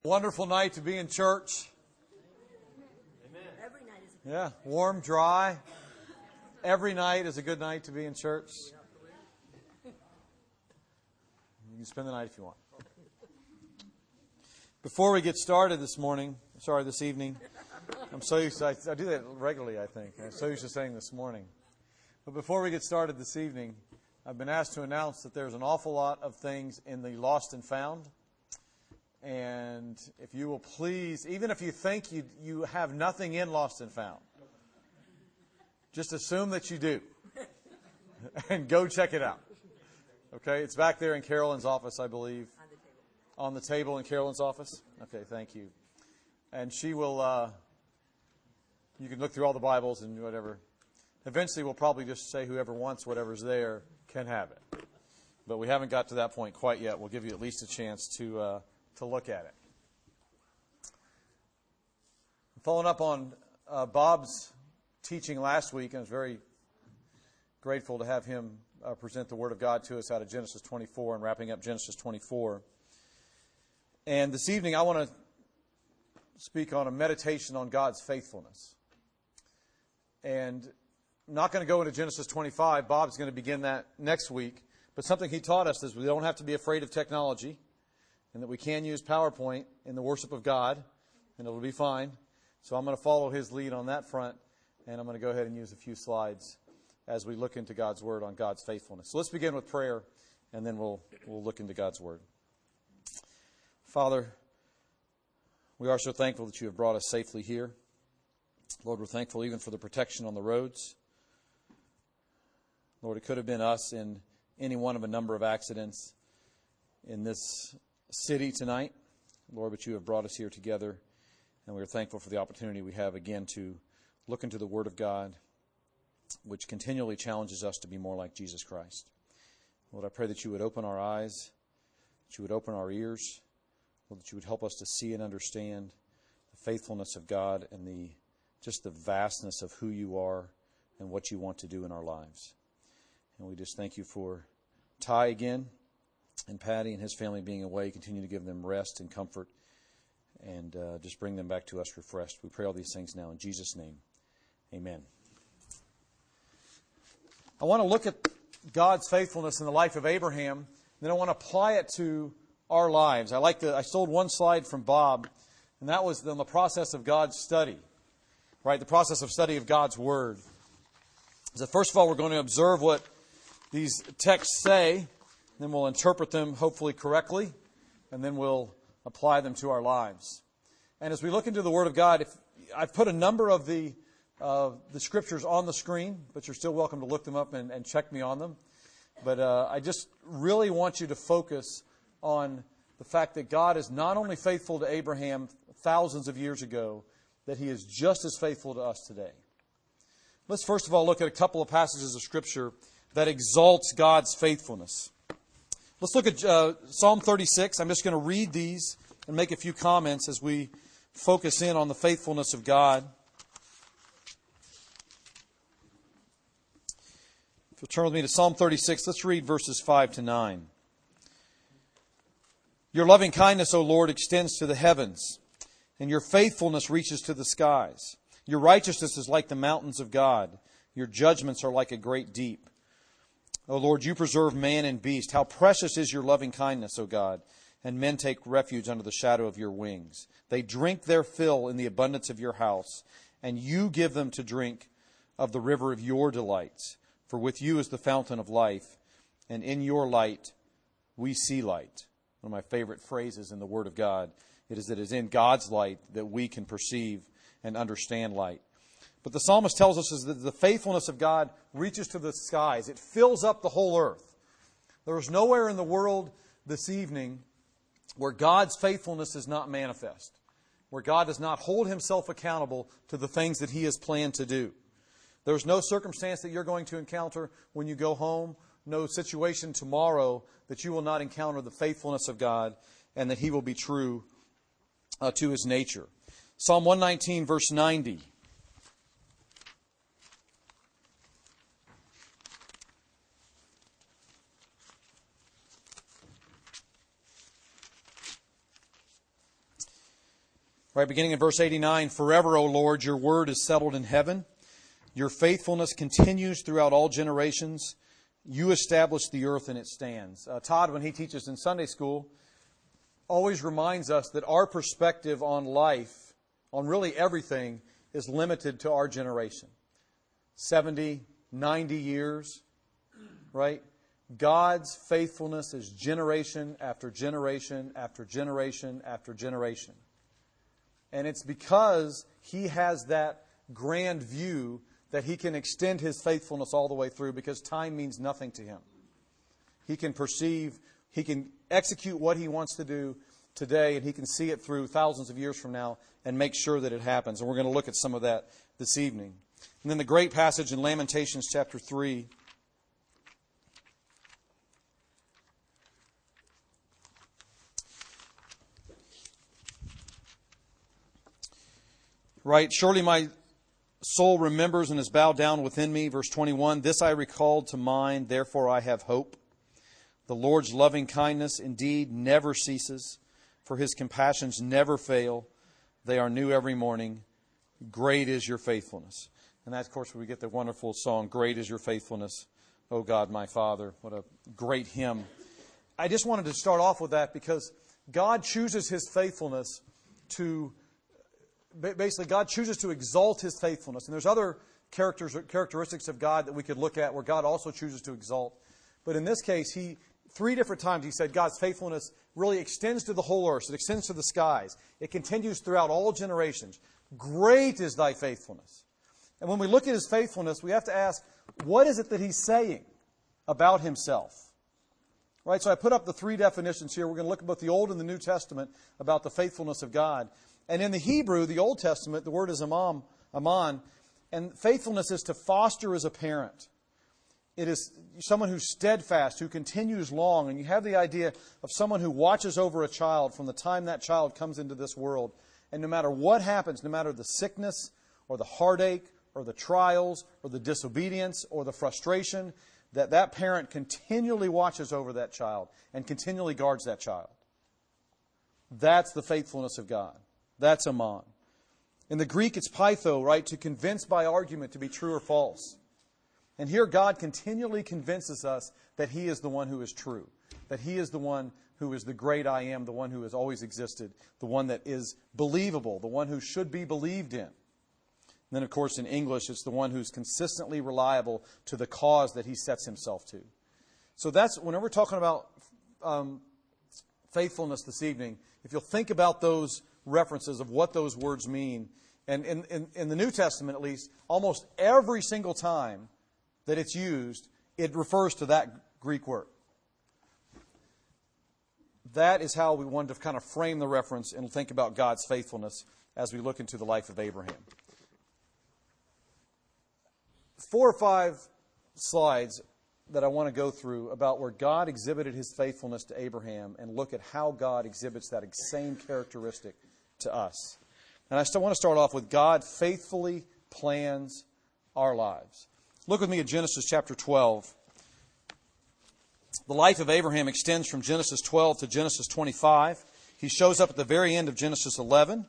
Wonderful night to be in church. Amen. Every night is Yeah, warm, dry. Every night is a good night to be in church. You can spend the night if you want. Before we get started this evening, I'm so used to, I do that regularly, I think. I'm so used to saying this morning. But before we get started this evening, I've been asked to announce that there's an awful lot of things in the Lost and Found. And if you will please, even if you think you have nothing in Lost and Found, just assume that you do. And go check it out. Okay, it's back there in Carolyn's office, I believe. On the table in Carolyn's office? Okay, thank you. And she will, you can look through all the Bibles and whatever. Eventually we'll probably just say whoever wants whatever's there can have it. But we haven't got to that point quite yet. We'll give you at least a chance to look at it. Following up on Bob's teaching last week, I was very grateful to have him present the Word of God to us out of Genesis 24 and wrapping up Genesis 24. And this evening I want to speak on a meditation on God's faithfulness. And I'm not going to go into Genesis 25. Bob's going to begin that next week. But something he taught us is we don't have to be afraid of technology, and that we can use PowerPoint in the worship of God, and it'll be fine. So I'm going to follow his lead on that front, and I'm going to go ahead and use a few slides as we look into God's Word on God's faithfulness. So let's begin with prayer, and then we'll look into God's Word. Father, we are so thankful that you have brought us safely here. Lord, we're thankful even for the protection on the roads. Lord, it could have been us in any one of a number of accidents in this city tonight, Lord, but you have brought us here together, and we are thankful for the opportunity we have again to look into the Word of God, which continually challenges us to be more like Jesus Christ. Lord, I pray that you would open our eyes, that you would open our ears, Lord, that you would help us to see and understand the faithfulness of God and just the vastness of who you are and what you want to do in our lives. And we just thank you for Ty again, and Patty and his family being away. Continue to give them rest and comfort, and just bring them back to us refreshed. We pray all these things now in Jesus' name. Amen. I want to look at God's faithfulness in the life of Abraham, and then I want to apply it to our lives. I stole one slide from Bob, and that was on the process of God's study, right? The process of study of God's Word. So first of all, we're going to observe what these texts say. Then we'll interpret them hopefully correctly, and then we'll apply them to our lives. And as we look into the Word of God, I've put a number of the Scriptures on the screen, but you're still welcome to look them up and check me on them. But I just really want you to focus on the fact that God is not only faithful to Abraham thousands of years ago, that He is just as faithful to us today. Let's first of all look at a couple of passages of Scripture that exalts God's faithfulness. Let's look at Psalm 36. I'm just going to read these and make a few comments as we focus in on the faithfulness of God. If you'll turn with me to Psalm 36, let's read verses 5 to 9. Your loving kindness, O Lord, extends to the heavens, and your faithfulness reaches to the skies. Your righteousness is like the mountains of God. Your judgments are like a great deep. O Lord, you preserve man and beast. How precious is your loving kindness, O God, and men take refuge under the shadow of your wings. They drink their fill in the abundance of your house, and you give them to drink of the river of your delights. For with you is the fountain of life, and in your light we see light. One of my favorite phrases in the Word of God, it is that it is in God's light that we can perceive and understand light. But the psalmist tells us is that the faithfulness of God reaches to the skies. It fills up the whole earth. There is nowhere in the world this evening where God's faithfulness is not manifest, where God does not hold Himself accountable to the things that He has planned to do. There's no circumstance that you're going to encounter when you go home, no situation tomorrow that you will not encounter the faithfulness of God and that He will be true to His nature. Psalm 119, verse 90. Right, beginning in verse 89, "Forever, O Lord, your word is settled in heaven. Your faithfulness continues throughout all generations. You establish the earth and it stands." Todd, when he teaches in Sunday school, always reminds us that our perspective on life, on really everything, is limited to our generation. 70, 90 years, right? God's faithfulness is generation after generation after generation after generation. And it's because He has that grand view that He can extend His faithfulness all the way through, because time means nothing to Him. He can perceive, He can execute what He wants to do today, and He can see it through thousands of years from now and make sure that it happens. And we're going to look at some of that this evening. And then the great passage in Lamentations chapter 3. Right, "Surely my soul remembers and is bowed down within me." Verse 21, "This I recalled to mind, therefore I have hope. The Lord's loving kindness indeed never ceases, for His compassions never fail. They are new every morning. Great is your faithfulness." And that's, of course, where we get the wonderful song, "Great is your faithfulness, O God my Father." What a great hymn. I just wanted to start off with that because God chooses His faithfulness to... Basically, God chooses to exalt His faithfulness. And there's other characteristics of God that we could look at where God also chooses to exalt. But in this case, 3 different times He said God's faithfulness really extends to the whole earth. It extends to the skies. It continues throughout all generations. Great is thy faithfulness. And when we look at His faithfulness, we have to ask, what is it that He's saying about Himself? Right, so I put up the 3 definitions here. We're going to look at both the Old and the New Testament about the faithfulness of God. And in the Hebrew, the Old Testament, the word is aman, and faithfulness is to foster as a parent. It is someone who's steadfast, who continues long. And you have the idea of someone who watches over a child from the time that child comes into this world. And no matter what happens, no matter the sickness or the heartache or the trials or the disobedience or the frustration, that parent continually watches over that child and continually guards that child. That's the faithfulness of God. That's aman. In the Greek, it's pytho, right? To convince by argument to be true or false. And here God continually convinces us that He is the one who is true. That He is the one who is the great I am, the one who has always existed, the one that is believable, the one who should be believed in. And then, of course, in English, it's the one who's consistently reliable to the cause that He sets Himself to. So that's, whenever we're talking about faithfulness this evening, if you'll think about those references of what those words mean. And in the New Testament, at least, almost every single time that it's used, it refers to that Greek word. That is how we wanted to kind of frame the reference and think about God's faithfulness as we look into the life of Abraham. 4 or 5 slides that I want to go through about where God exhibited His faithfulness to Abraham and look at how God exhibits that same characteristic to us. And I still want to start off with God faithfully plans our lives. Look with me at Genesis chapter 12. The life of Abraham extends from Genesis 12 to Genesis 25. He shows up at the very end of Genesis 11.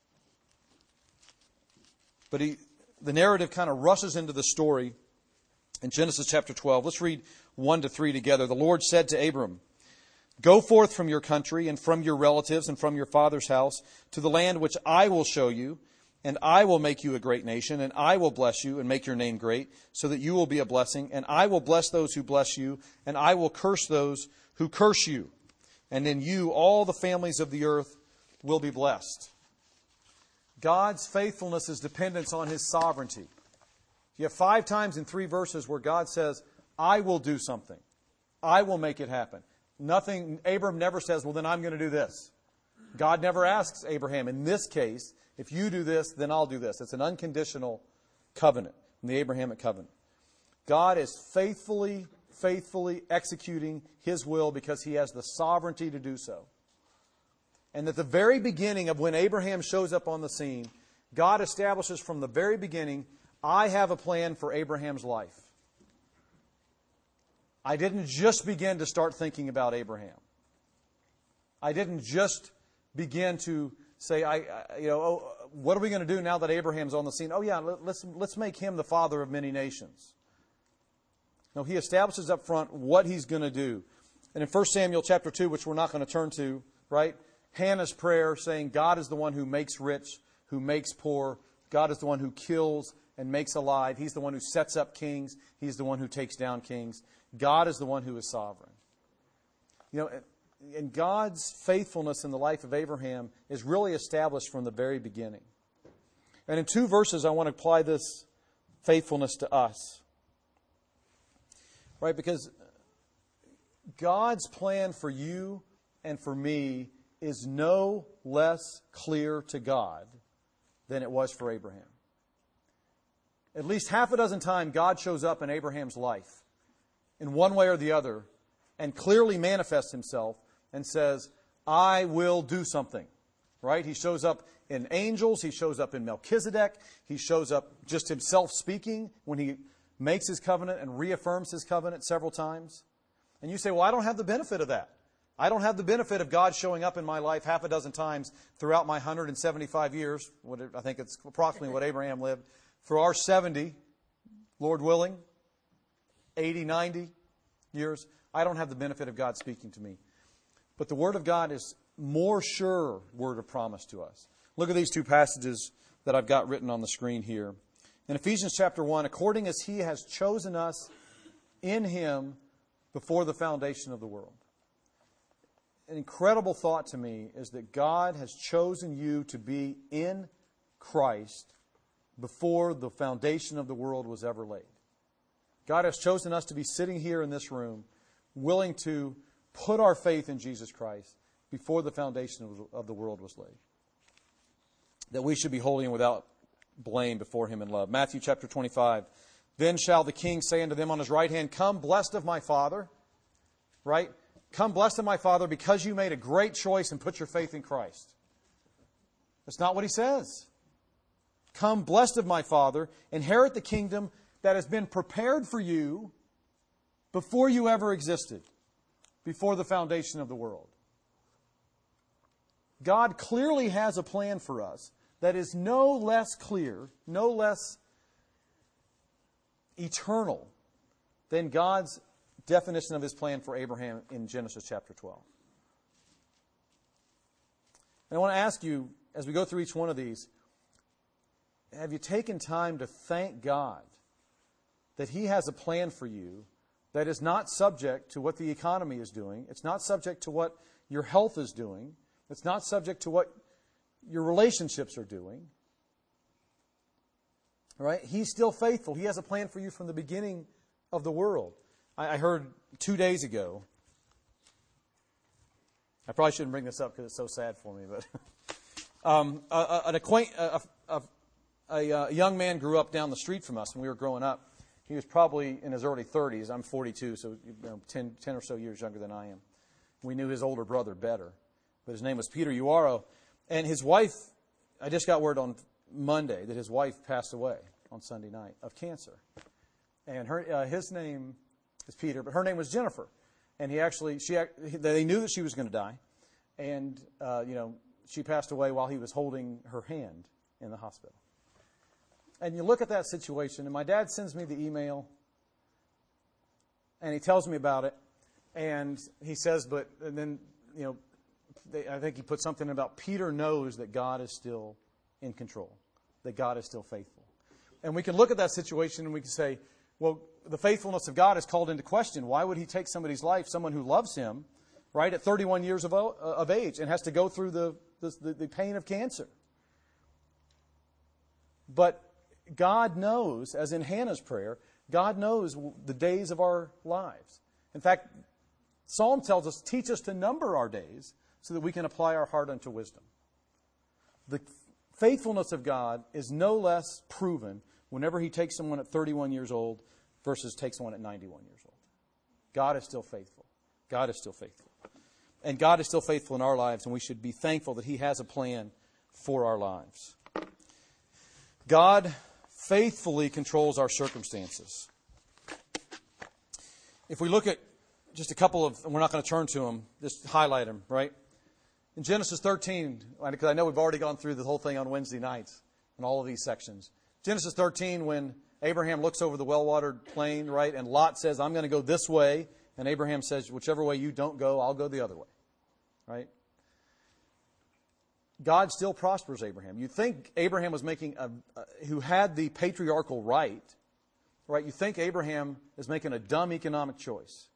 But the narrative kind of rushes into the story in Genesis chapter 12. Let's read 1 to 3 together. "The Lord said to Abram, Go forth from your country and from your relatives and from your father's house to the land which I will show you, and I will make you a great nation, and I will bless you and make your name great, so that you will be a blessing. And I will bless those who bless you, and I will curse those who curse you. And in you all the families of the earth will be blessed." God's faithfulness is dependent on His sovereignty. You have 5 times in 3 verses where God says, I will do something. I will make it happen. Abram never says, well, then I'm going to do this. God never asks Abraham, in this case, if you do this, then I'll do this. It's an unconditional covenant, in the Abrahamic covenant. God is faithfully executing His will because He has the sovereignty to do so. And at the very beginning of when Abraham shows up on the scene, God establishes from the very beginning, I have a plan for Abraham's life. I didn't just begin to start thinking about Abraham. I didn't just begin to say, what are we going to do now that Abraham's on the scene? Oh yeah, let's make him the father of many nations. No, he establishes up front what he's going to do. And in 1 Samuel chapter 2, which we're not going to turn to, right? Hannah's prayer saying, God is the one who makes rich, who makes poor. God is the one who kills and makes alive. He's the one who sets up kings. He's the one who takes down kings. God is the one who is sovereign. And God's faithfulness in the life of Abraham is really established from the very beginning. And in 2 verses, I want to apply this faithfulness to us. Right? Because God's plan for you and for me is no less clear to God than it was for Abraham. At least half a dozen times, God shows up in Abraham's life in one way or the other and clearly manifests himself and says, I will do something. Right? He shows up in angels. He shows up in Melchizedek. He shows up just himself speaking when he makes his covenant and reaffirms his covenant several times. And you say, well, I don't have the benefit of that. I don't have the benefit of God showing up in my life half a dozen times throughout my 175 years. I think it's approximately what Abraham lived. For our 70, Lord willing, 80, 90 years, I don't have the benefit of God speaking to me. But the Word of God is more sure word of promise to us. Look at these 2 passages that I've got written on the screen here. In Ephesians chapter 1, according as He has chosen us in Him before the foundation of the world. An incredible thought to me is that God has chosen you to be in Christ before the foundation of the world was ever laid. God has chosen us to be sitting here in this room, willing to put our faith in Jesus Christ before the foundation of the world was laid. That we should be holy and without blame before Him in love. Matthew chapter 25. Then shall the King say unto them on His right hand, Come, blessed of my Father. Right? Come, blessed of my Father, because you made a great choice and put your faith in Christ. That's not what He says. Come, blessed of my Father, inherit the kingdom that has been prepared for you before you ever existed, before the foundation of the world. God clearly has a plan for us that is no less clear, no less eternal than God's definition of His plan for Abraham in Genesis chapter 12. And I want to ask you, as we go through each one of these, have you taken time to thank God that He has a plan for you that is not subject to what the economy is doing? It's not subject to what your health is doing. It's not subject to what your relationships are doing. Right? He's still faithful. He has a plan for you from the beginning of the world. I heard 2 days ago, I probably shouldn't bring this up because it's so sad for me, but a young man grew up down the street from us when we were growing up. He was probably in his early 30s. I'm 42, so 10 or so years younger than I am. We knew his older brother better, but his name was Peter Uaro. And his wife, I just got word on Monday that his wife passed away on Sunday night of cancer. And his name is Peter, but her name was Jennifer. And they knew that she was going to die. And, she passed away while he was holding her hand in the hospital. And you look at that situation, and my dad sends me the email, and he tells me about it. And he says, I think he put something about Peter knows that God is still in control, that God is still faithful. And we can look at that situation and we can say, well, the faithfulness of God is called into question. Why would He take somebody's life, someone who loves Him, right, at 31 years of age and has to go through the pain of cancer? But God knows, as in Hannah's prayer, God knows the days of our lives. In fact, Psalm tells us, teach us to number our days so that we can apply our heart unto wisdom. The faithfulness of God is no less proven whenever He takes someone at 31 years old versus takes someone at 91 years old. God is still faithful. God is still faithful. And God is still faithful in our lives, and we should be thankful that He has a plan for our lives. God faithfully controls our circumstances. If we look at just a couple of, and we're not going to turn to them, just highlight them, right? In Genesis 13, because I know we've already gone through the whole thing on Wednesday nights in all of these sections. Genesis 13, when Abraham looks over the well-watered plain, right, and Lot says, I'm going to go this way, and Abraham says, whichever way you don't go, I'll go the other way, right? God still prospers Abraham. You think Abraham was who had the patriarchal right? You think Abraham is making a dumb economic choice.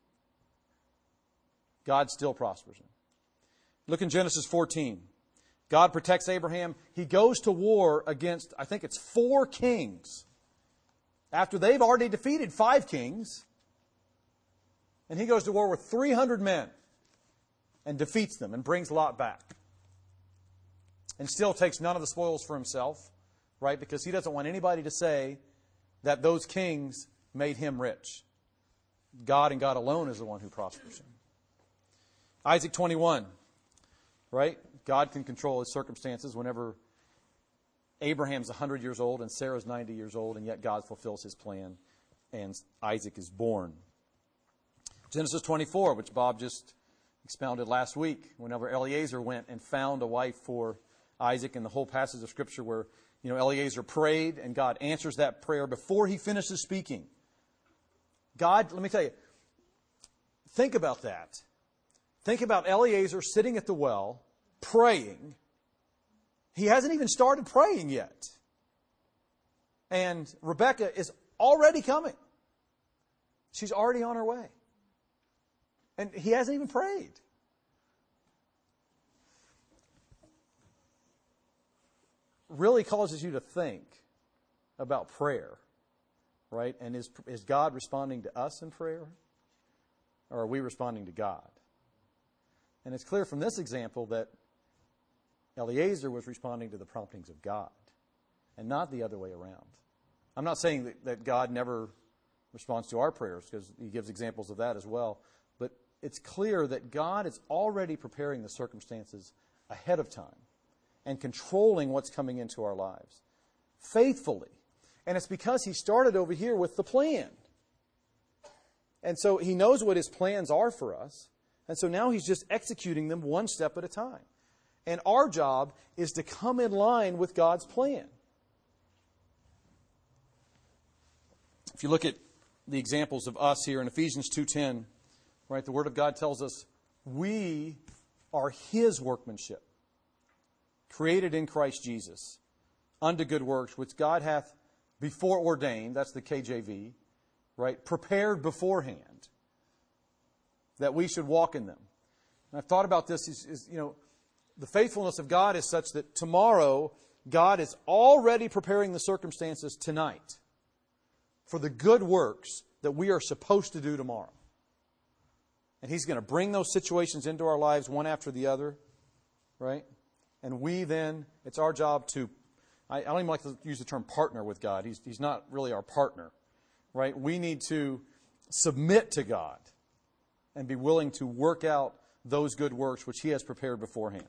God still prospers him. Look in Genesis 14. God protects Abraham. He goes to war against, I think it's 4 kings. After they've already defeated 5 kings. And he goes to war with 300 men and defeats them and brings Lot back. And still takes none of the spoils for himself, right? Because he doesn't want anybody to say that those kings made him rich. God and God alone is the one who prospers him. Isaac 21, right? God can control his circumstances whenever Abraham's 100 years old and Sarah's 90 years old, and yet God fulfills his plan, and Isaac is born. Genesis 24, which Bob just expounded last week, whenever Eliezer went and found a wife for Isaac, and the whole passage of Scripture where, Eliezer prayed and God answers that prayer before he finishes speaking. God, let me tell you, think about that. Think about Eliezer sitting at the well, praying. He hasn't even started praying yet. And Rebecca is already coming. She's already on her way. And he hasn't even prayed. Really causes you to think about prayer, right? And is God responding to us in prayer? Or are we responding to God? And it's clear from this example that Eliezer was responding to the promptings of God and not the other way around. I'm not saying that God never responds to our prayers, because he gives examples of that as well. But it's clear that God is already preparing the circumstances ahead of time and controlling what's coming into our lives faithfully. And it's because he started over here with the plan. And so he knows what his plans are for us. And so now he's just executing them one step at a time. And our job is to come in line with God's plan. If you look at the examples of us here in Ephesians 2:10, right, the Word of God tells us we are his workmanship, created in Christ Jesus, unto good works, which God hath before ordained, that's the KJV, right, prepared beforehand, that we should walk in them. And I've thought about this, the faithfulness of God is such that tomorrow, God is already preparing the circumstances tonight for the good works that we are supposed to do tomorrow. And he's going to bring those situations into our lives one after the other, right? And we then, it's our job to, I don't even like to use the term partner with God. He's not really our partner, right? We need to submit to God and be willing to work out those good works which he has prepared beforehand.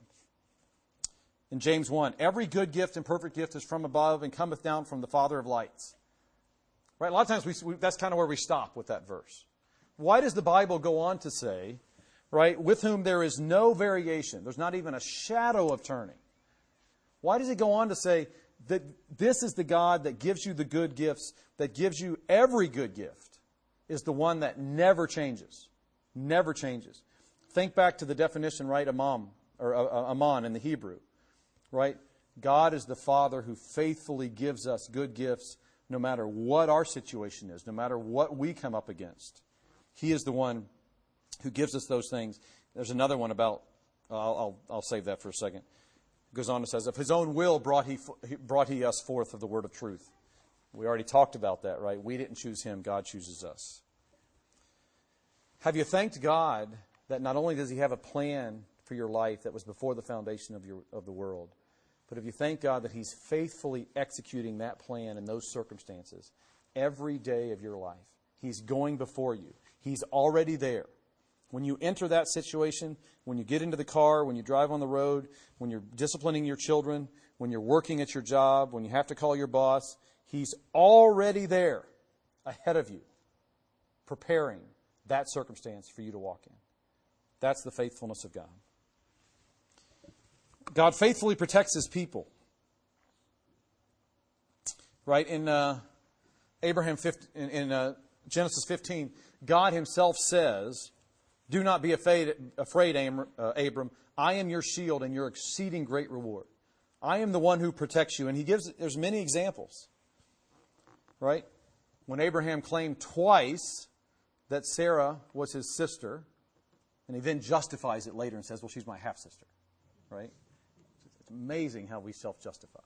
In James 1, every good gift and perfect gift is from above and cometh down from the Father of lights. Right? A lot of times that's kind of where we stop with that verse. Why does the Bible go on to say, right, with whom there is no variation, there's not even a shadow of turning? Why does it go on to say that this is the God that gives you the good gifts, that gives you every good gift, is the one that never changes? Never changes. Think back to the definition, right, Aman in the Hebrew, right? God is the Father who faithfully gives us good gifts no matter what our situation is, no matter what we come up against. He is the one who gives us those things. There's another one about, I'll save that for a second. It goes on and says, of his own will brought he us forth of the word of truth. We already talked about that, right? We didn't choose him, God chooses us. Have you thanked God that not only does he have a plan for your life that was before the foundation of the world, but have you thanked God that he's faithfully executing that plan in those circumstances every day of your life? He's going before you. He's already there. When you enter that situation, when you get into the car, when you drive on the road, when you're disciplining your children, when you're working at your job, when you have to call your boss, he's already there ahead of you, preparing that circumstance for you to walk in. That's the faithfulness of God. God faithfully protects His people. Right? In Genesis 15, God Himself says, "Do not be afraid, Abram. I am your shield and your exceeding great reward. I am the one who protects you." And there's many examples. Right? When Abraham claimed twice that Sarah was his sister, and he then justifies it later and says, "Well, she's my half-sister." Right? It's amazing how we self-justify.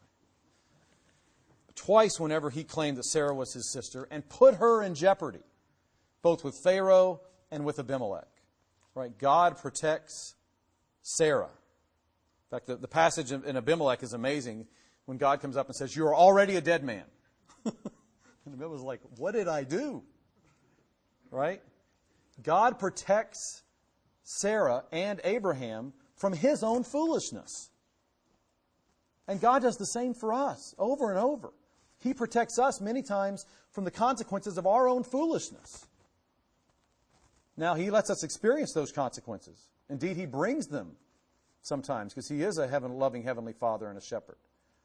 Twice whenever he claimed that Sarah was his sister and put her in jeopardy, both with Pharaoh and with Abimelech. Right? God protects Sarah. In fact, the passage in Abimelech is amazing when God comes up and says, "You are already a dead man." And Abimelech's like, "What did I do?" Right? God protects Sarah and Abraham from his own foolishness. And God does the same for us over and over. He protects us many times from the consequences of our own foolishness. Now, He lets us experience those consequences. Indeed, He brings them sometimes because He is a loving Heavenly Father and a shepherd.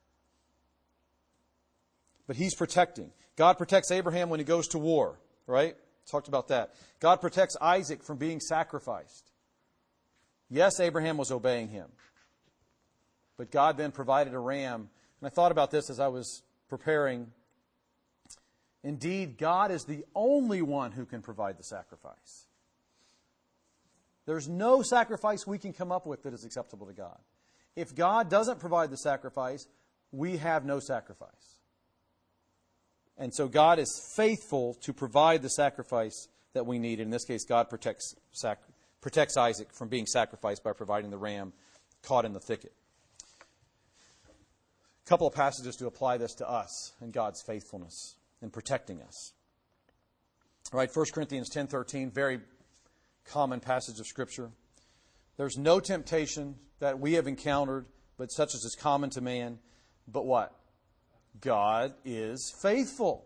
But He's protecting. God protects Abraham when he goes to war, right? Talked about that. God protects Isaac from being sacrificed. Yes, Abraham was obeying Him. But God then provided a ram. And I thought about this as I was preparing. Indeed, God is the only one who can provide the sacrifice. There's no sacrifice we can come up with that is acceptable to God. If God doesn't provide the sacrifice, we have no sacrifice. And so God is faithful to provide the sacrifice that we need. In this case, God protects Isaac from being sacrificed by providing the ram caught in the thicket. A couple of passages to apply this to us and God's faithfulness in protecting us. All right, 1 Corinthians 10:13, very common passage of Scripture. "There's no temptation that we have encountered, but such as is common to man. But what? God is faithful,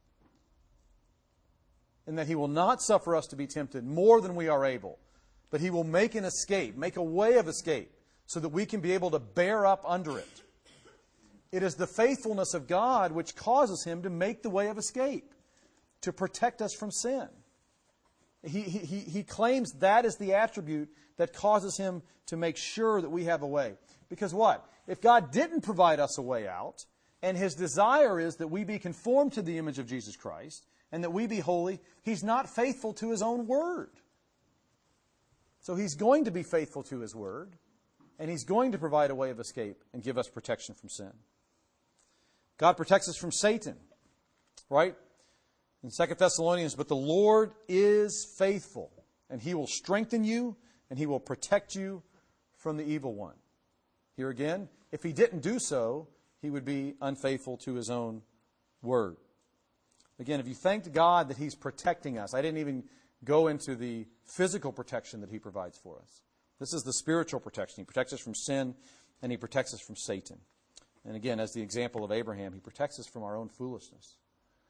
in that He will not suffer us to be tempted more than we are able, but He will make an escape, make a way of escape, so that we can be able to bear up under it." It is the faithfulness of God which causes Him to make the way of escape, to protect us from sin. He claims that is the attribute that causes Him to make sure that we have a way. Because what? If God didn't provide us a way out, and His desire is that we be conformed to the image of Jesus Christ, and that we be holy, He's not faithful to His own word. So He's going to be faithful to His word, and He's going to provide a way of escape and give us protection from sin. God protects us from Satan, right? In 2 Thessalonians, "But the Lord is faithful, and He will strengthen you, and He will protect you from the evil one." Here again, if He didn't do so, He would be unfaithful to His own word. Again, if you thanked God that He's protecting us, I didn't even go into the physical protection that He provides for us. This is the spiritual protection. He protects us from sin, and He protects us from Satan. And again, as the example of Abraham, He protects us from our own foolishness.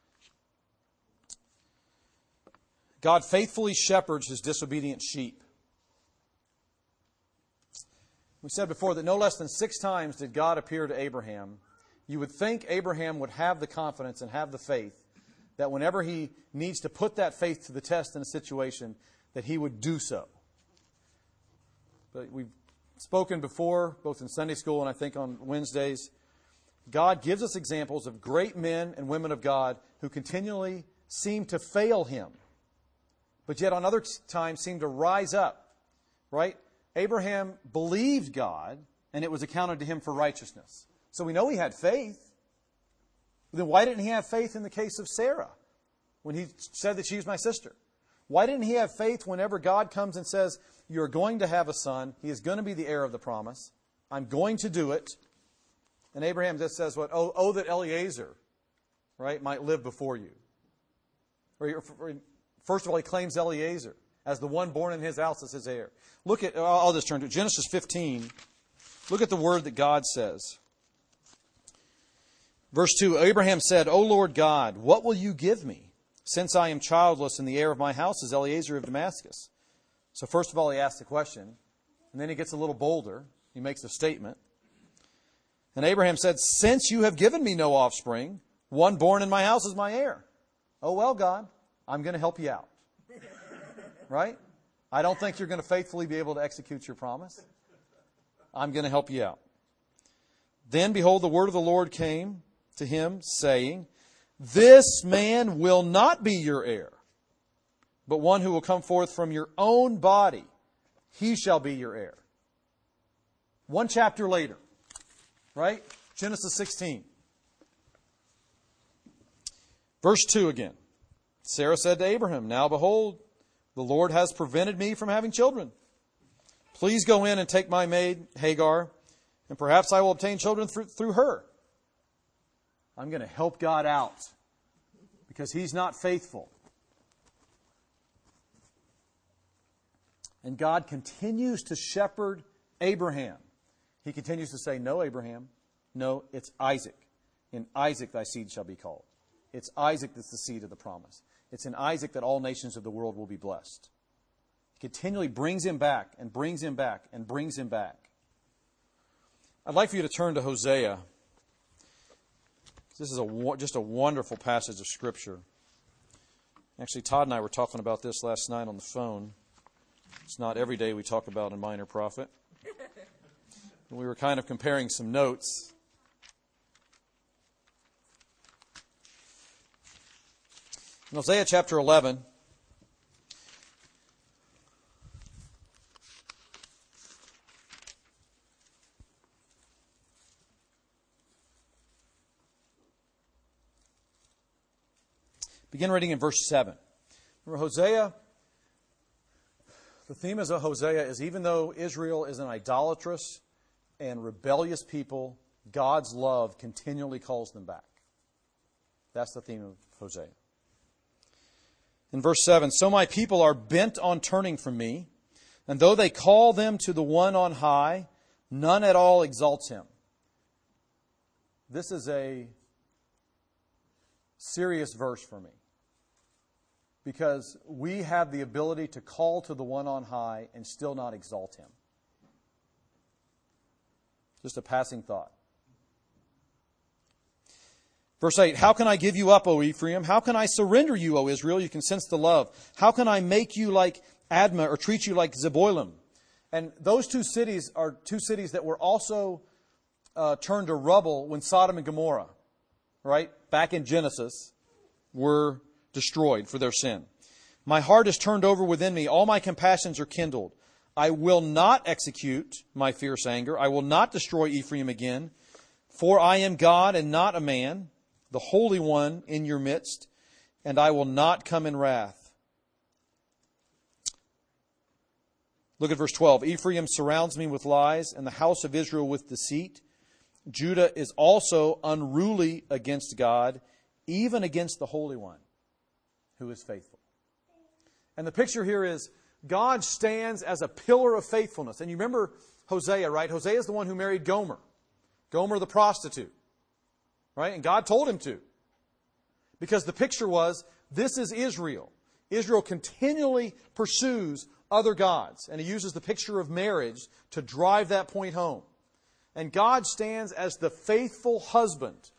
God faithfully shepherds His disobedient sheep. We said before that no less than 6 times did God appear to Abraham. You would think Abraham would have the confidence and have the faith that whenever he needs to put that faith to the test in a situation, that he would do so. But we've spoken before, both in Sunday school and I think on Wednesdays, God gives us examples of great men and women of God who continually seem to fail Him, but yet on other times seem to rise up, right? Abraham believed God, and it was accounted to him for righteousness. So we know he had faith. Then why didn't he have faith in the case of Sarah when he said that she was my sister? Why didn't he have faith whenever God comes and says, "You're going to have a son. He is going to be the heir of the promise. I'm going to do it." And Abraham just says, "What? Oh, that Eliezer, right, might live before you." First of all, he claims Eliezer as the one born in his house as his heir. Look at, I'll just turn to Genesis 15. Look at the word that God says. Verse 2, "Abraham said, 'O Lord God, what will you give me, since I am childless and the heir of my house is Eliezer of Damascus?'" So first of all, he asks a question, and then he gets a little bolder. He makes a statement. And Abraham said, since you have given me no offspring, one born in my house is my heir. Oh, well, God, I'm going to help you out. Right? I don't think you're going to faithfully be able to execute your promise. I'm going to help you out. Then, behold, the word of the Lord came to him, saying, this man will not be your heir, but one who will come forth from your own body, he shall be your heir. One chapter later, right? Genesis 16. Verse 2 again. Sarah said to Abraham, now behold, the Lord has prevented me from having children. Please go in and take my maid, Hagar, and perhaps I will obtain children through her. I'm going to help God out because He's not faithful. And God continues to shepherd Abraham. He continues to say, no, Abraham, no, it's Isaac. In Isaac thy seed shall be called. It's Isaac that's the seed of the promise. It's in Isaac that all nations of the world will be blessed. He continually brings him back and brings him back and brings him back. I'd like for you to turn to Hosea. This is just a wonderful passage of Scripture. Actually, Todd and I were talking about this last night on the phone. It's not every day we talk about a minor prophet. We were kind of comparing some notes. In Hosea chapter 11, begin reading in verse 7. Remember, Hosea, the theme of Hosea is even though Israel is an idolatrous and rebellious people, God's love continually calls them back. That's the theme of Hosea. In verse 7, so my people are bent on turning from me, and though they call them to the one on high, none at all exalts him. This is a serious verse for me, because we have the ability to call to the one on high and still not exalt him. Just a passing thought. Verse 8, how can I give you up, O Ephraim? How can I surrender you, O Israel? You can sense the love. How can I make you like Admah or treat you like Zeboiim? And those two cities are two cities that were also turned to rubble when Sodom and Gomorrah, right, back in Genesis, were destroyed for their sin. My heart is turned over within me. All my compassions are kindled. I will not execute my fierce anger. I will not destroy Ephraim again. For I am God and not a man, the Holy One in your midst, and I will not come in wrath. Look at verse 12. Ephraim surrounds me with lies, and the house of Israel with deceit. Judah is also unruly against God, even against the Holy One, who is faithful. And the picture here is God stands as a pillar of faithfulness. And you remember Hosea, right? Hosea is the one who married Gomer. Gomer the prostitute. Right? And God told him to. Because the picture was, this is Israel. Israel continually pursues other gods. And he uses the picture of marriage to drive that point home. And God stands as the faithful husband.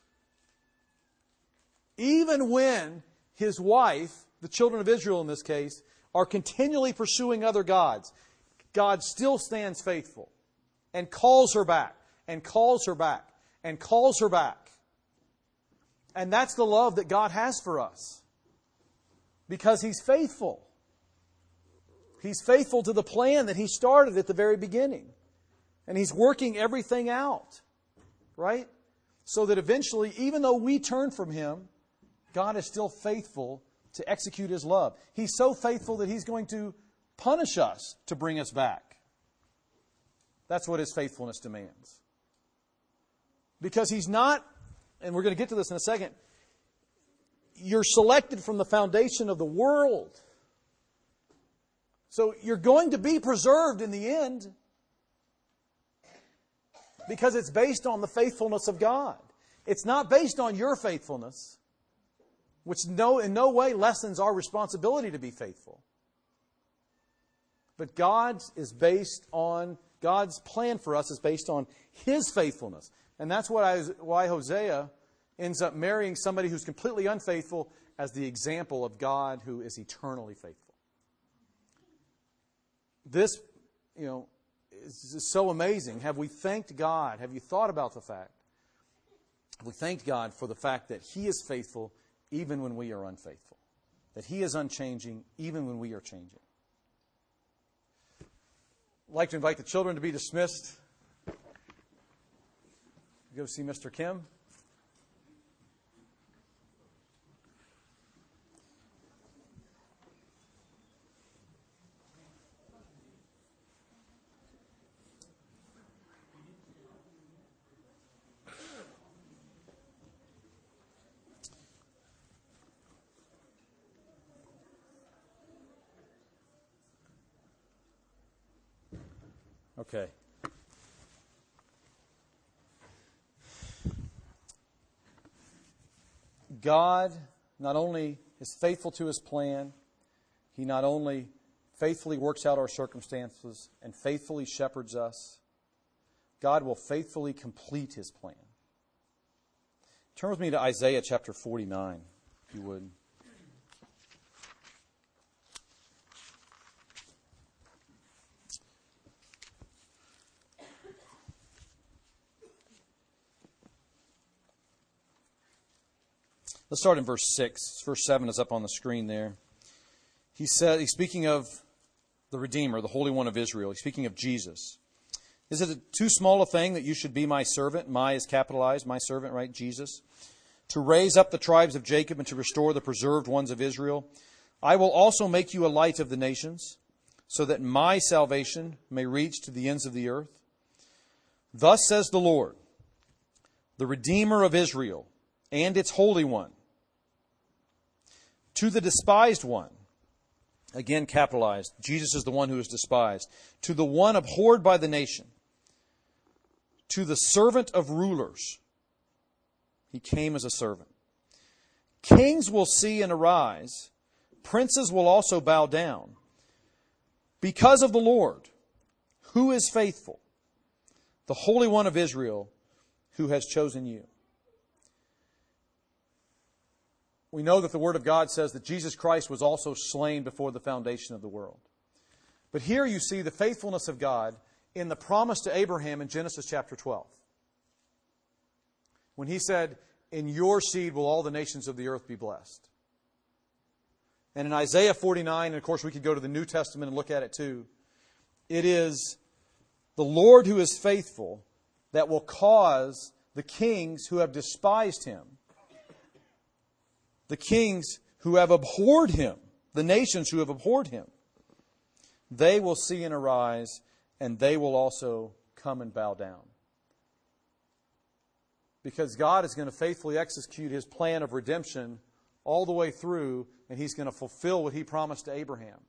Even when his wife, the children of Israel in this case, are continually pursuing other gods, God still stands faithful and calls her back and calls her back and calls her back. And that's the love that God has for us. Because He's faithful. He's faithful to the plan that He started at the very beginning. And He's working everything out. Right? So that eventually, even though we turn from Him, God is still faithful to execute His love. He's so faithful that He's going to punish us to bring us back. That's what His faithfulness demands. Because He's not, and we're going to get to this in a second, you're selected from the foundation of the world. So you're going to be preserved in the end because it's based on the faithfulness of God. It's not based on your faithfulness, which in no way lessens our responsibility to be faithful. But God's plan for us is based on His faithfulness. And that's why Hosea ends up marrying somebody who's completely unfaithful as the example of God who is eternally faithful. This, is so amazing. Have we thanked God? Have you thought about the fact? Have we thanked God for the fact that He is faithful even when we are unfaithful? That He is unchanging even when we are changing? I'd like to invite the children to be dismissed. Go see Mr. Kim. Okay. God not only is faithful to His plan, He not only faithfully works out our circumstances and faithfully shepherds us, God will faithfully complete His plan. Turn with me to Isaiah chapter 49, if you would. Let's start in verse 6. Verse 7 is up on the screen there. He's speaking of the Redeemer, the Holy One of Israel. He's speaking of Jesus. Is it too small a thing that you should be my servant? My is capitalized, my servant, right? Jesus. To raise up the tribes of Jacob and to restore the preserved ones of Israel. I will also make you a light of the nations, so that my salvation may reach to the ends of the earth. Thus says the Lord, the Redeemer of Israel and its Holy One. To the despised one, again capitalized, Jesus is the one who is despised. To the one abhorred by the nation, to the servant of rulers, He came as a servant. Kings will see and arise, princes will also bow down, because of the Lord, who is faithful, the Holy One of Israel, who has chosen you. We know that the Word of God says that Jesus Christ was also slain before the foundation of the world. But here you see the faithfulness of God in the promise to Abraham in Genesis chapter 12. When He said, in your seed will all the nations of the earth be blessed. And in Isaiah 49, and of course we could go to the New Testament and look at it too, it is the Lord who is faithful that will cause the kings who have despised Him, the kings who have abhorred Him, the nations who have abhorred Him, they will see and arise, and they will also come and bow down. Because God is going to faithfully execute His plan of redemption all the way through, and He's going to fulfill what He promised to Abraham.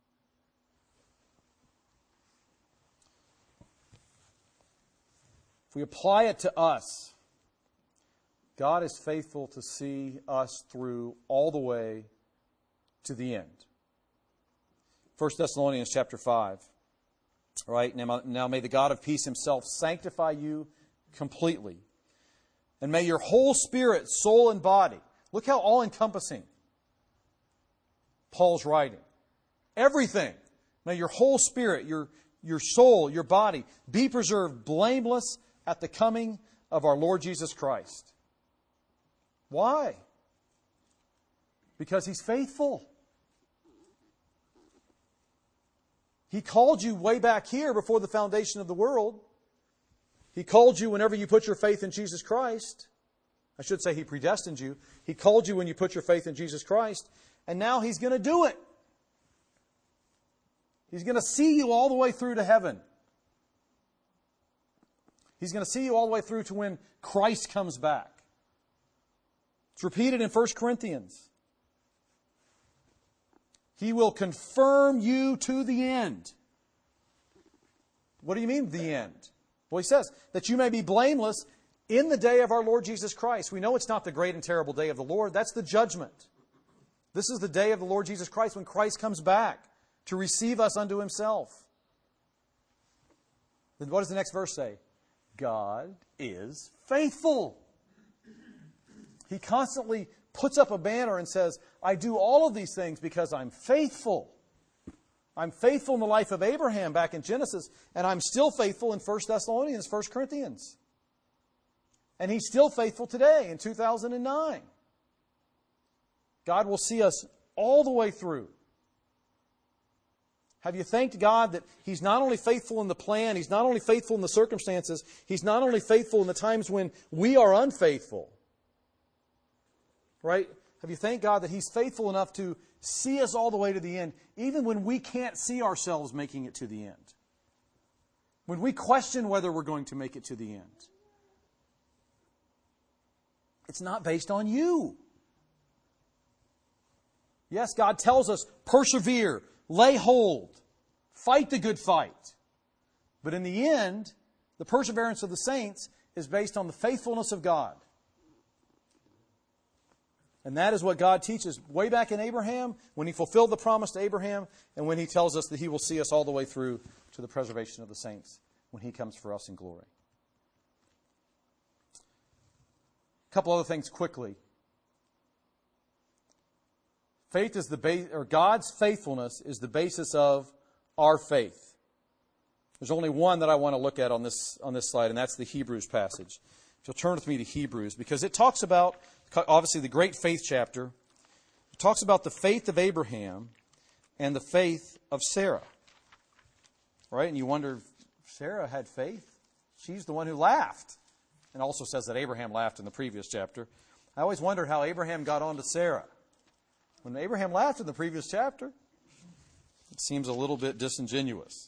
If we apply it to us, God is faithful to see us through all the way to the end. 1 Thessalonians chapter 5. Right? Now may the God of peace Himself sanctify you completely. And may your whole spirit, soul, and body, look how all-encompassing Paul's writing. Everything. May your whole spirit, your soul, your body, be preserved blameless at the coming of our Lord Jesus Christ. Why? Because He's faithful. He called you way back here before the foundation of the world. He called you whenever you put your faith in Jesus Christ. I should say He predestined you. He called you when you put your faith in Jesus Christ. And now He's going to do it. He's going to see you all the way through to heaven. He's going to see you all the way through to when Christ comes back. It's repeated in 1 Corinthians. He will confirm you to the end. What do you mean, the end? Well, He says, that you may be blameless in the day of our Lord Jesus Christ. We know it's not the great and terrible day of the Lord. That's the judgment. This is the day of the Lord Jesus Christ when Christ comes back to receive us unto Himself. Then what does the next verse say? God is faithful. He constantly puts up a banner and says, I do all of these things because I'm faithful. I'm faithful in the life of Abraham back in Genesis, and I'm still faithful in 1 Thessalonians, 1 Corinthians. And He's still faithful today in 2009. God will see us all the way through. Have you thanked God that He's not only faithful in the plan, He's not only faithful in the circumstances, He's not only faithful in the times when we are unfaithful. Right? Have you thanked God that He's faithful enough to see us all the way to the end, even when we can't see ourselves making it to the end? When we question whether we're going to make it to the end. It's not based on you. Yes, God tells us, persevere, lay hold, fight the good fight. But in the end, the perseverance of the saints is based on the faithfulness of God. And that is what God teaches way back in Abraham, when He fulfilled the promise to Abraham, and when He tells us that He will see us all the way through to the preservation of the saints, when He comes for us in glory. A couple other things quickly. Faith is God's faithfulness is the basis of our faith. There's only one that I want to look at on this slide, and that's the Hebrews passage. If you'll turn with me to Hebrews, because it talks about, obviously, the great faith chapter. It talks about the faith of Abraham and the faith of Sarah. Right? And you wonder, Sarah had faith? She's the one who laughed. And also says that Abraham laughed in the previous chapter. I always wondered how Abraham got on to Sarah. When Abraham laughed in the previous chapter, it seems a little bit disingenuous.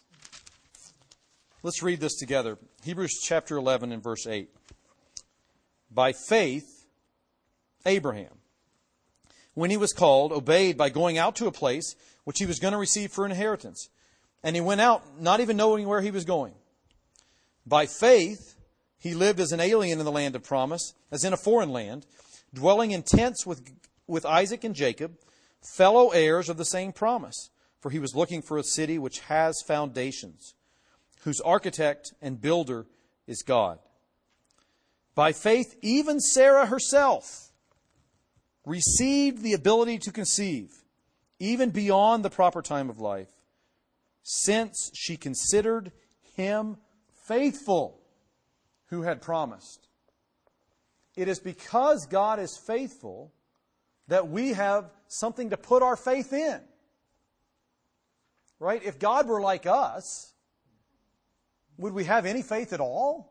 Let's read this together. Hebrews chapter 11 and verse 8. By faith, Abraham, when he was called, obeyed by going out to a place which he was going to receive for inheritance. And he went out not even knowing where he was going. By faith, he lived as an alien in the land of promise, as in a foreign land, dwelling in tents with Isaac and Jacob, fellow heirs of the same promise. For he was looking for a city which has foundations, whose architect and builder is God. By faith, even Sarah herself received the ability to conceive, even beyond the proper time of life, since she considered him faithful who had promised. It is because God is faithful that we have something to put our faith in. Right? If God were like us, would we have any faith at all?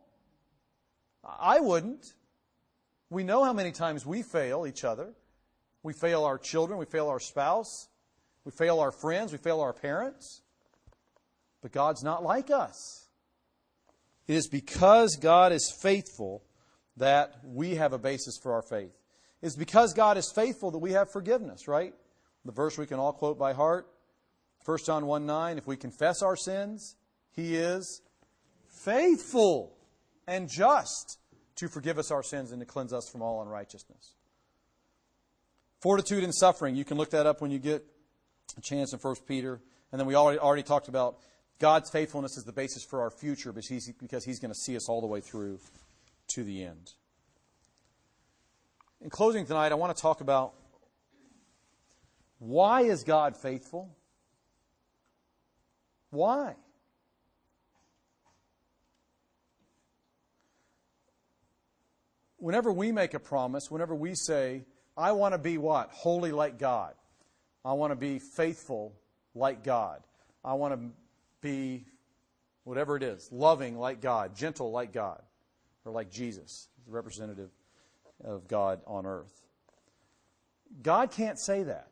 I wouldn't. We know how many times we fail each other. We fail our children, we fail our spouse, we fail our friends, we fail our parents. But God's not like us. It is because God is faithful that we have a basis for our faith. It's because God is faithful that we have forgiveness, right? The verse we can all quote by heart, 1 John 1:9, if we confess our sins, He is faithful and just to forgive us our sins and to cleanse us from all unrighteousness. Fortitude in suffering, you can look that up when you get a chance in 1 Peter. And then we already talked about God's faithfulness is the basis for our future because He's going to see us all the way through to the end. In closing tonight, I want to talk about why is God faithful? Why? Whenever we make a promise, whenever we say, I want to be what? Holy like God. I want to be faithful like God. I want to be, whatever it is, loving like God, gentle like God, or like Jesus, the representative of God on earth. God can't say that.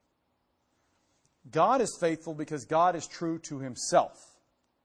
God is faithful because God is true to Himself.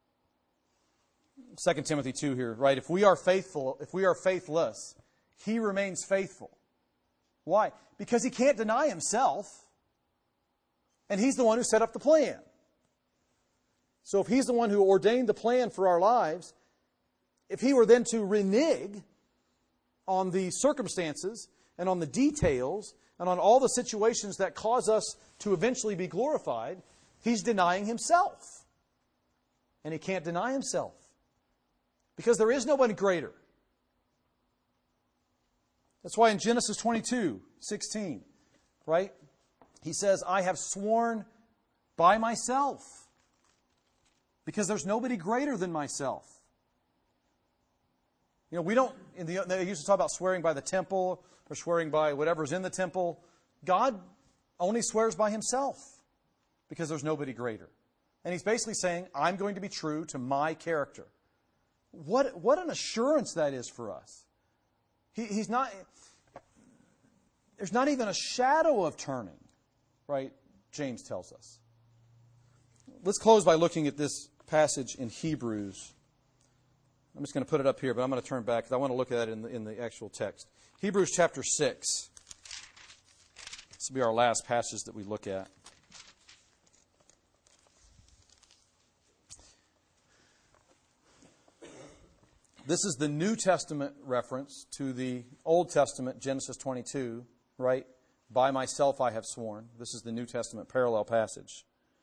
2 Timothy 2 here, right? If we are faithless, He remains faithful. Why? Because He can't deny Himself. And He's the one who set up the plan. So if He's the one who ordained the plan for our lives, if He were then to renege on the circumstances and on the details and on all the situations that cause us to eventually be glorified, He's denying Himself. And He can't deny Himself. Because there is nobody greater. That's why in Genesis 22:16, right? He says, I have sworn by myself, because there's nobody greater than myself. We don't, they used to talk about swearing by the temple or swearing by whatever's in the temple. God only swears by himself because there's nobody greater. And he's basically saying, I'm going to be true to my character. What an assurance that is for us. He's not, there's not even a shadow of turning, right? James tells us. Let's close by looking at this passage in Hebrews. I'm just going to put it up here, but I'm going to turn back because I want to look at it in the actual text. Hebrews chapter 6. This will be our last passage that we look at. This is the New Testament reference to the Old Testament, Genesis 22, right? By myself I have sworn. This is the New Testament parallel passage.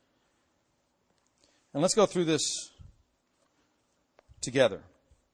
And let's go through this together.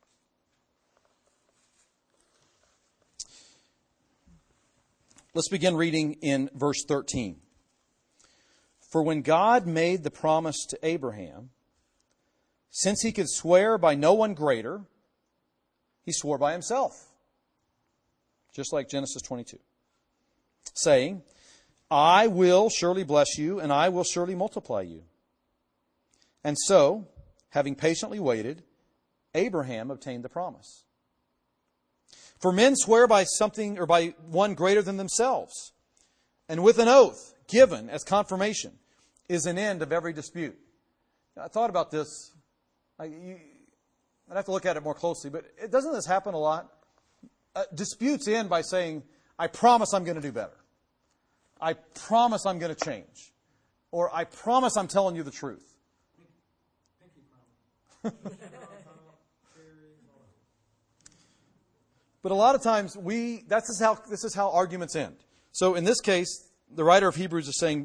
Let's begin reading in verse 13. For when God made the promise to Abraham, since he could swear by no one greater, he swore by himself, just like Genesis 22, saying, I will surely bless you, and I will surely multiply you. And so, having patiently waited, Abraham obtained the promise. For men swear by something or by one greater than themselves, and with an oath given as confirmation is an end of every dispute. Now, I thought about this. I'd have to look at it more closely, but doesn't this happen a lot? Disputes end by saying, I promise I'm going to do better. I promise I'm going to change. Or I promise I'm telling you the truth. But a lot of times this is how arguments end. So in this case, the writer of Hebrews is saying,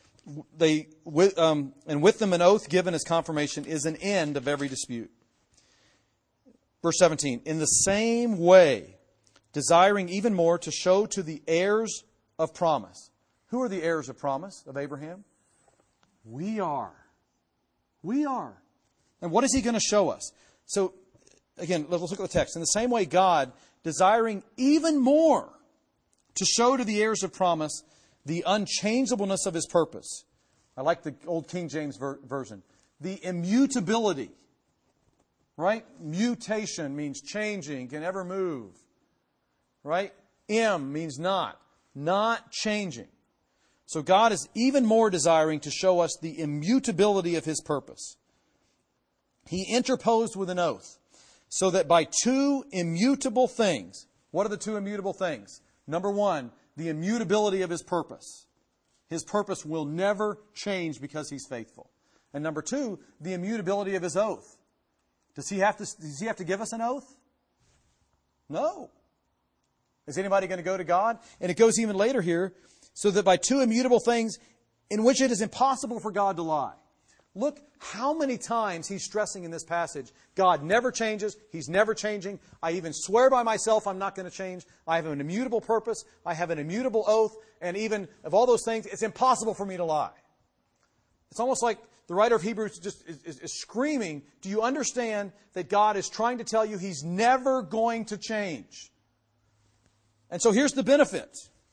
and with them an oath given as confirmation is an end of every dispute. Verse 17, in the same way, desiring even more to show to the heirs of promise. Who are the heirs of promise of Abraham? We are. We are. And what is he going to show us? So, again, let's look at the text. In the same way, God, desiring even more to show to the heirs of promise the unchangeableness of his purpose. I like the old King James version. The immutability. Right? Mutation means changing, can never move. Right? Means not. Not changing. So God is even more desiring to show us the immutability of his purpose. He interposed with an oath, so that by two immutable things. What are the two immutable things? Number one, the immutability of his purpose. His purpose will never change because he's faithful. And number two, the immutability of his oath. Does he have to give us an oath? No. Is anybody going to go to God? And it goes even later here, so that by two immutable things in which it is impossible for God to lie. Look how many times he's stressing in this passage, God never changes, he's never changing. I even swear by myself I'm not going to change. I have an immutable purpose, I have an immutable oath, and even of all those things, it's impossible for me to lie. It's almost like the writer of Hebrews just is screaming, do you understand that God is trying to tell you he's never going to change? And so here's the benefit.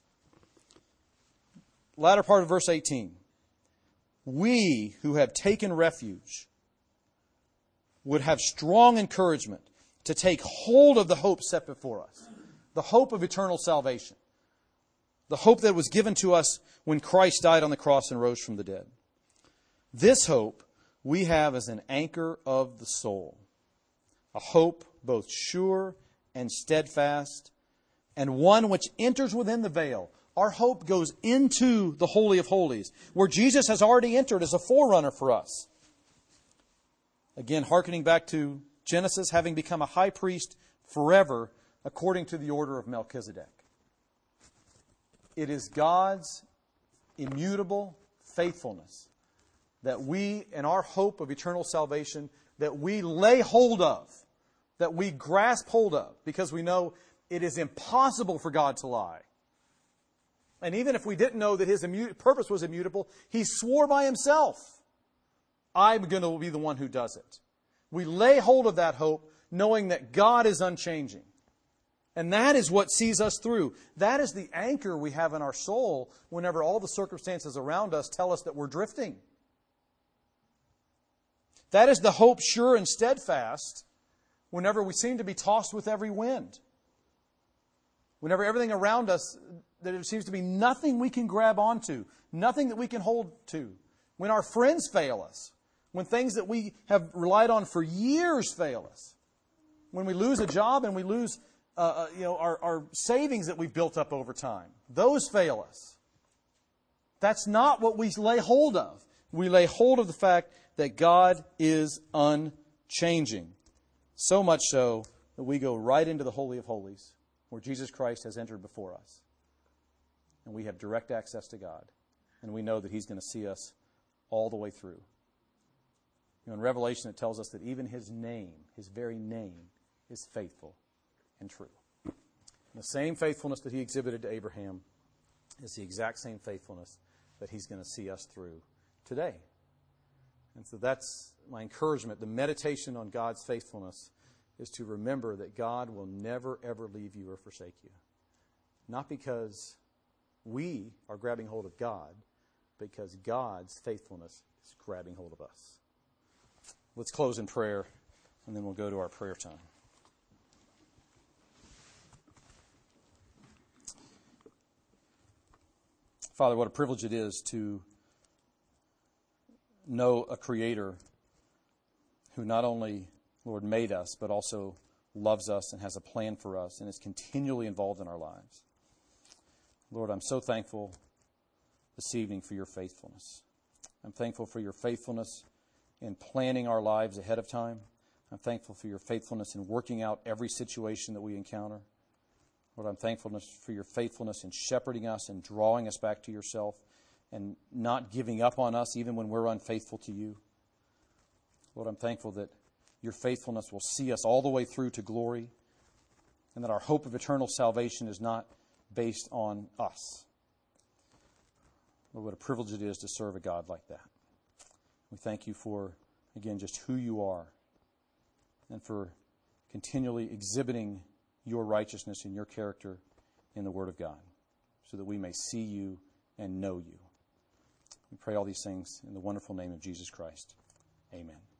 Latter part of verse 18. We who have taken refuge would have strong encouragement to take hold of the hope set before us. The hope of eternal salvation. The hope that was given to us when Christ died on the cross and rose from the dead. This hope we have as an anchor of the soul. A hope both sure and steadfast, and one which enters within the veil. Our hope goes into the Holy of Holies, where Jesus has already entered as a forerunner for us. Again, hearkening back to Genesis, having become a high priest forever according to the order of Melchizedek. It is God's immutable faithfulness that we, in our hope of eternal salvation, that we lay hold of, that we grasp hold of, because we know it is impossible for God to lie. And even if we didn't know that His purpose was immutable, He swore by Himself, I'm going to be the one who does it. We lay hold of that hope, knowing that God is unchanging. And that is what sees us through. That is the anchor we have in our soul whenever all the circumstances around us tell us that we're drifting. That is the hope sure and steadfast whenever we seem to be tossed with every wind. Whenever everything around us, there seems to be nothing we can grab onto, nothing that we can hold to. When our friends fail us, when things that we have relied on for years fail us, when we lose a job and we lose our savings that we've built up over time, those fail us. That's not what we lay hold of. We lay hold of the fact that God is unchanging. So much so that we go right into the Holy of Holies, where Jesus Christ has entered before us. And we have direct access to God. And we know that He's going to see us all the way through. In Revelation it tells us that even His name, His very name, is faithful and true. And the same faithfulness that He exhibited to Abraham is the exact same faithfulness that He's going to see us through today. And so that's my encouragement. The meditation on God's faithfulness is to remember that God will never, ever leave you or forsake you. Not because we are grabbing hold of God, but because God's faithfulness is grabbing hold of us. Let's close in prayer, and then we'll go to our prayer time. Father, what a privilege it is to know a Creator who not only, Lord, made us, but also loves us and has a plan for us and is continually involved in our lives. Lord, I'm so thankful this evening for your faithfulness. I'm thankful for your faithfulness in planning our lives ahead of time. I'm thankful for your faithfulness in working out every situation that we encounter. Lord, I'm thankful for your faithfulness in shepherding us and drawing us back to yourself and not giving up on us even when we're unfaithful to you. Lord, I'm thankful that your faithfulness will see us all the way through to glory and that our hope of eternal salvation is not based on us. Lord, what a privilege it is to serve a God like that. We thank you for, again, just who you are and for continually exhibiting your righteousness and your character in the Word of God so that we may see you and know you. We pray all these things in the wonderful name of Jesus Christ. Amen.